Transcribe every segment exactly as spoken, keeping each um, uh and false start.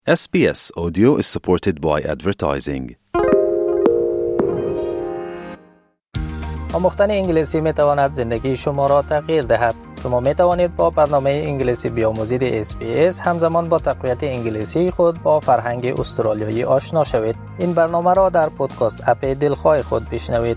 S B S Audio is supported by advertising. آموختن انگلیسی می تواند زندگی شما را تغییر دهد. شما می توانید با برنامه انگلیسی بیاموزید اس بی اس همزمان با تقویت انگلیسی خود با فرهنگ استرالیایی آشنا شوید. این برنامه را در پادکست اپ دلخواه خود بشنوید.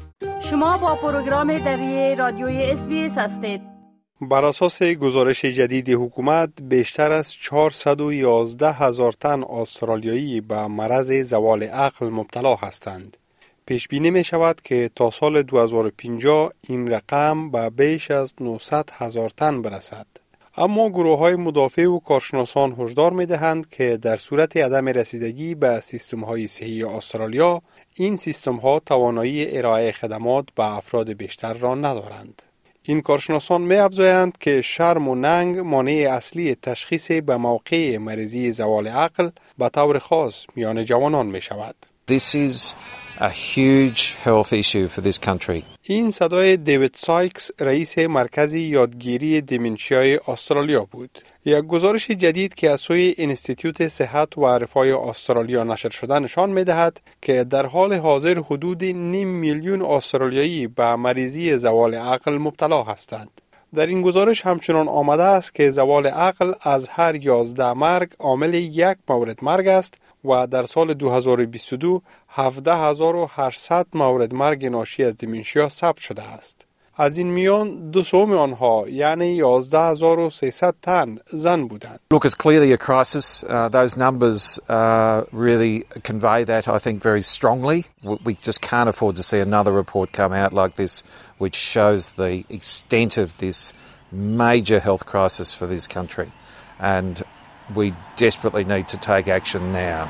شما با پروگرام دری رادیوی اس بی اس هستید. بر اساس گزارش جدید حکومت بیشتر از چهارصد و یازده هزار تن استرالیایی به مرض زوال عقل مبتلا هستند. پیش بینی می شود که تا سال دو هزار و پنجاه این رقم به بیش از نهصد هزار تن برسد. اما گروه های مدافع و کارشناسان هشدار می دهند که در صورت عدم رسیدگی به سیستم های صحی استرالیا، این سیستم ها توانایی ارائه خدمات به افراد بیشتر را ندارند. این کارشناسان می افزایند که شرم و ننگ مانع اصلی تشخیص به موقع مریضی زوال عقل به طور خاص میان جوانان می شود. This is a huge health issue for this country. این صدای دیوید سایکس رئیس مرکز یادگیری دیمنشیای استرالیا بود. یک گزارش جدید که از سوی انستیتوت صحت و رفاه استرالیا نشر شده نشان می‌دهد که در حال حاضر حدود نیم میلیون استرالیایی به مریضی زوال عقل مبتلا هستند. در این گزارش همچنان آمده است که زوال عقل از هر یازده مرگ عامل یک مورد مرگ است و در سال دو هزار و بیست و دو هفده هزار و هشتصد مورد مرگ ناشی از دیمنشیا ثبت شده است. از این میان دو سوم آنها یعنی یازده هزار و سیصد تن زن بودند. Look, it's clearly a crisis. Uh, those numbers uh, really convey that, I think, very strongly. We just can't afford to see another report come out like this, which shows the extent of this major health crisis for this country. And we desperately need to take action now.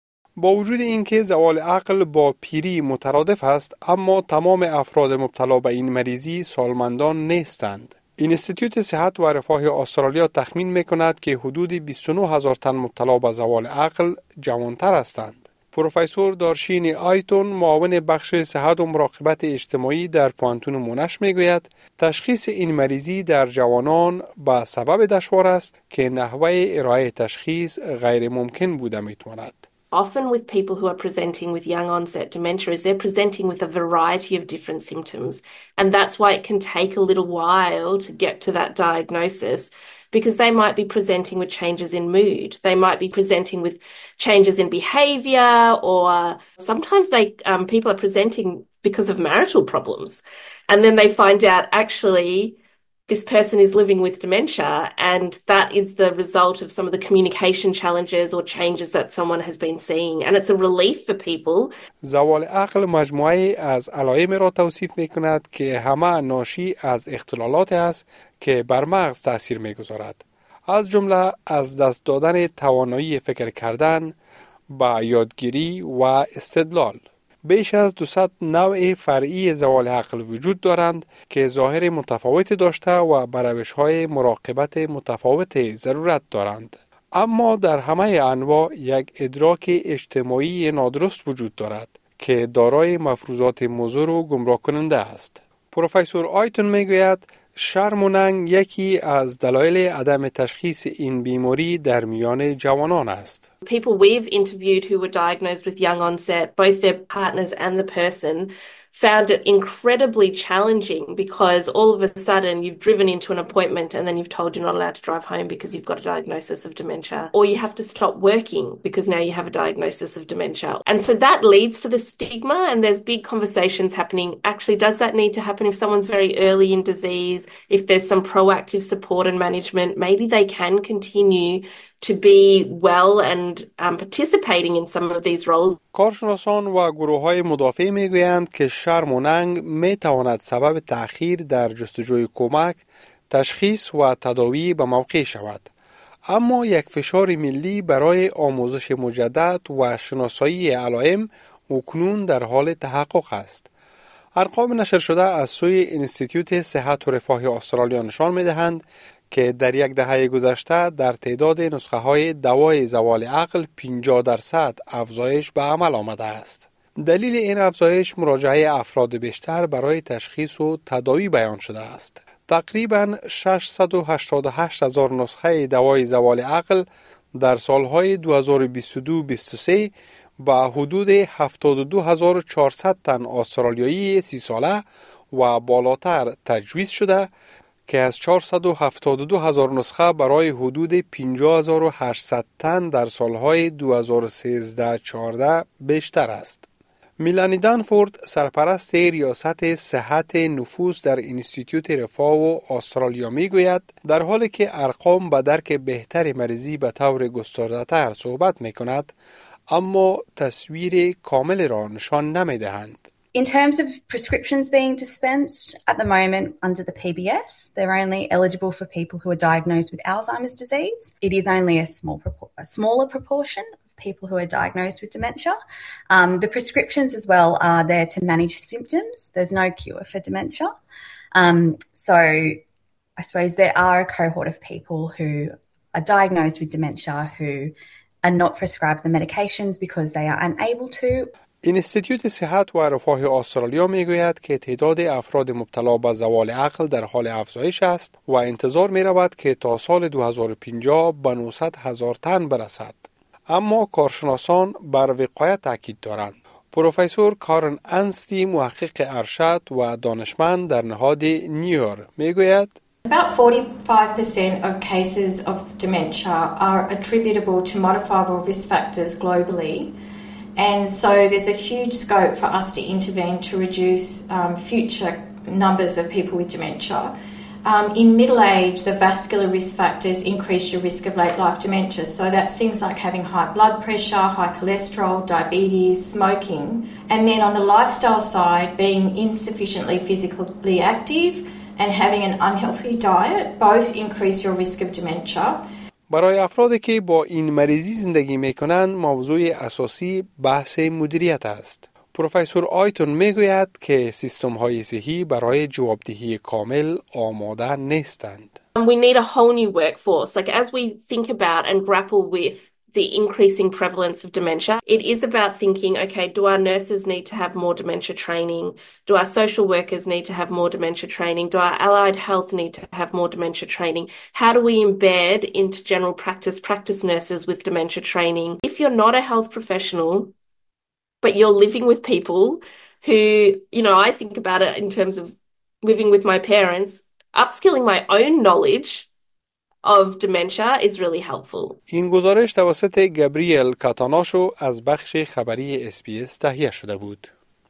با وجود اینکه زوال عقل با پیری مترادف است، اما تمام افراد مبتلا به این مریضی سالمندان نیستند. انستیتوت صحت و رفاه استرالیا تخمین می‌کند که حدود بیست و نه هزار تن مبتلا به زوال عقل جوانتر هستند. پروفسور دارشین آیتون، معاون بخش صحت و مراقبت اجتماعی در پوانتون مونش میگوید تشخیص این مریضی در جوانان به سبب دشوار است که نحوه ارائه تشخیص غیر ممکن بوده میتواند. Often with people who are presenting with young onset dementia is they're presenting with a variety of different symptoms. And that's why it can take a little while to get to that diagnosis, because they might be presenting with changes in mood. They might be presenting with changes in behavior, or sometimes they um, people are presenting because of marital problems. And then they find out actually this person is living with dementia, and that is the result of some of the communication challenges or changes that someone has been seeing, and it's a relief for people. زوال عقل مجموعه از علائم را توصیف می‌کند که همه ناشی از اختلالات است که بر مغز تأثیر می‌گذارد. از جمله از دست دادن توانایی فکر کردن، با یادگیری و استدلال. بیش از دویست نوع فرعی زوال عقل وجود دارند که ظاهر متفاوت داشته و به روش‌های مراقبت متفاوت ضرورت دارند. اما در همه انواع یک ادراک اجتماعی نادرست وجود دارد که دارای مفروضات مضر و گمراه کننده است. پروفسور آیتون میگوید شرم و ننگ یکی از دلایل عدم تشخیص این بیماری در میان جوانان است. People we've interviewed who were diagnosed with young onset, both their partners and the person, found it incredibly challenging because all of a sudden you've driven into an appointment and then you've told you're not allowed to drive home because you've got a diagnosis of dementia, or you have to stop working because now you have a diagnosis of dementia. And so that leads to the stigma, and there's big conversations happening. Actually, does that need to happen if someone's very early in disease? If there's some proactive support and management, maybe they can continue to be well and um, participating in some of these roles. کارشناسان و گروه‌های مدافع میگویند که شرم و ننگ میتواند سبب تأخیر در جستجوی کمک، تشخیص و تداوی به موقع شود. اما یک فشار ملی برای آموزش مجدد و شناسایی علائم اکنون در حال تحقق است. ارقام نشر شده از سوی انستیتوت صحت و رفاه استرالیا نشان می‌دهند که در یک دهه گذشته در تعداد نسخه های دوای زوال عقل پنجاه درصد افزایش به عمل آمده است. دلیل این افزایش مراجعه افراد بیشتر برای تشخیص و تداوی بیان شده است. تقریباً ششصد و هشتاد و هشت هزار نسخه دوای زوال عقل در سالهای دو هزار و بیست و دو بیست و سه با حدود هفتاد و دو هزار و چهارصد تن استرالیایی سی ساله و بالاتر تجویز شده که از چهارصد و هفتاد و دو هزار نسخه برای حدود پنجاه هزار و هشتصد تن در سالهای دو هزار و سیزده چهارده بیشتر است. میلانی دنفورد سرپرست ریاست صحت نفوس در انستیتوت رفاه و استرالیا می گوید در حالی که ارقام به درک بهتر مریضی به طور گسترده تر صحبت می کند اما تصویر کامل را نشان نمی دهند. In terms of prescriptions being dispensed, at the moment under the P B S, they're only eligible for people who are diagnosed with Alzheimer's disease. It is only a small, a smaller proportion of people who are diagnosed with dementia. Um, the prescriptions as well are there to manage symptoms. There's no cure for dementia. Um, so I suppose there are a cohort of people who are diagnosed with dementia who are not prescribed the medications because they are unable to. انستیتوت صحت و رفاه استرالیا میگوید که تعداد افراد مبتلا به زوال عقل در حال افزایش است و انتظار می رود که تا سال دو هزار و پنجاه به نهصد هزار تن برسد. اما کارشناسان بر وقایت تاکید دارند. پروفسور کارن انستی محقق ارشد و دانشمند در نهاد نیور میگوید About forty-five percent of cases of dementia are attributable to modifiable risk factors globally. And so there's a huge scope for us to intervene to reduce um, future numbers of people with dementia. Um, in middle age, the vascular risk factors increase your risk of late life dementia. So that's things like having high blood pressure, high cholesterol, diabetes, smoking. And then on the lifestyle side, being insufficiently physically active and having an unhealthy diet both increase your risk of dementia. برای افرادی که با این مریضی زندگی میکنند موضوع اساسی بحث مدیریت است. پروفسور آیتون میگوید که سیستم های صحی برای جوابدهی کامل آماده نیستند. We need a whole new workforce. Like as we think about and grapple with the increasing prevalence of dementia, it is about thinking, okay, do our nurses need to have more dementia training? Do our social workers need to have more dementia training? Do our allied health need to have more dementia training? How do we embed into general practice practice nurses with dementia training? If you're not a health professional, but you're living with people who, you know, I think about it in terms of living with my parents, upskilling my own knowledge of dementia is really helpful. این گزارش توسط گابریل کاتاناشو از بخش خبری اس بی اس تهیه شده بود.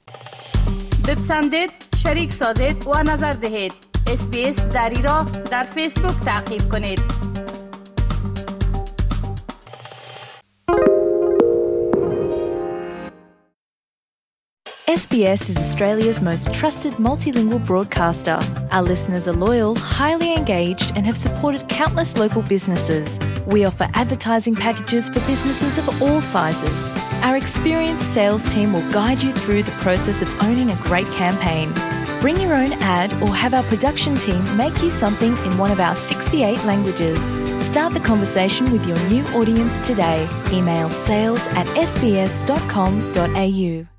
بپسندید، شریک سازید و نظر دهید. اس بی اس دری را در فیسبوک تعقیب کنید. S B S is Australia's most trusted multilingual broadcaster. Our listeners are loyal, highly engaged, and have supported countless local businesses. We offer advertising packages for businesses of all sizes. Our experienced sales team will guide you through the process of owning a great campaign. Bring your own ad or have our production team make you something in one of our sixty-eight languages. Start the conversation with your new audience today. Email sales at s b s dot com dot a u.